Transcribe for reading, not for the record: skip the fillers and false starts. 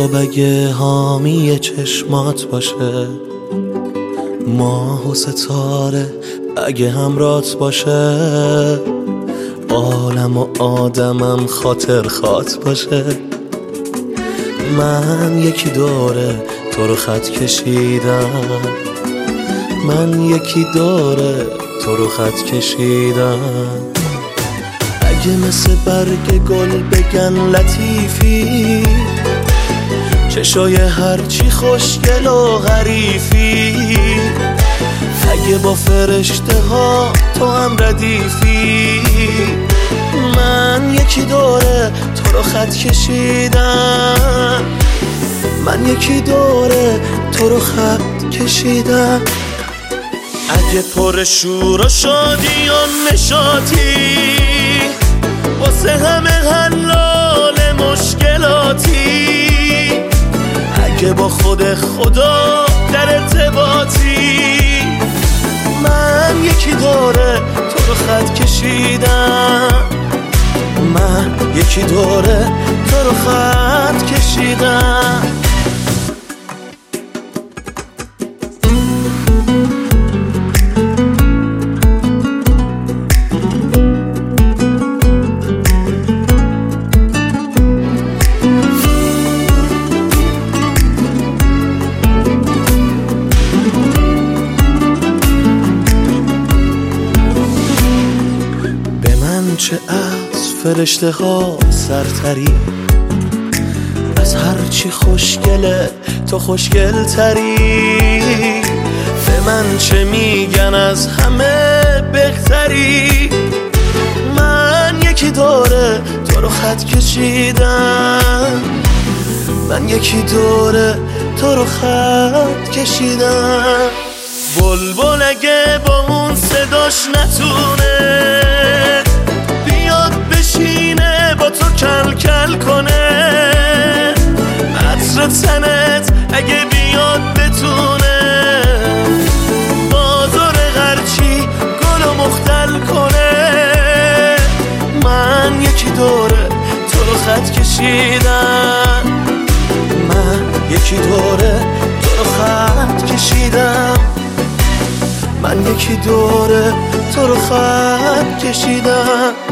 خواب اگه حامی چشمات باشه، ماه و ستاره اگه همرات باشه، عالم و آدمم خاطر خات باشه. من یکی داره تو رو خط کشیدم، من یکی داره تو رو خط کشیدم. اگه مثل برگ گل بگن لطیفی، چشای هرچی خوشگل و غریفی، اگه با فرشته ها تو هم ردیفی، من یکی داره تو رو خط کشیدم، من یکی داره تو رو خط کشیدم. اگه پر شور و شادی و نشاطی، واسه همه حلال مشکلاتی، اگه با خود خدا در ارتباطی، من یکی داره تو رو خط کشیدم، من یکی داره تو رو خط کشیدم. چه از فرشته ها سرتری، از هرچی خوشگله تو خوشگل تری، به من چه میگن از همه بهتری، من یکی داره تو رو خط کشیدم، من یکی داره تو رو خط کشیدم. بلبل اگه با اون صداش نتونه بشینه با تو کل کل کنه، عطر تنت اگه بیاد بتونه بازار هرچی گل و مختل کنه، من یکی داره تو رو خط کشیدم، من یکی داره تو رو خط کشیدم، من یکی داره تو رو خط کشیدم.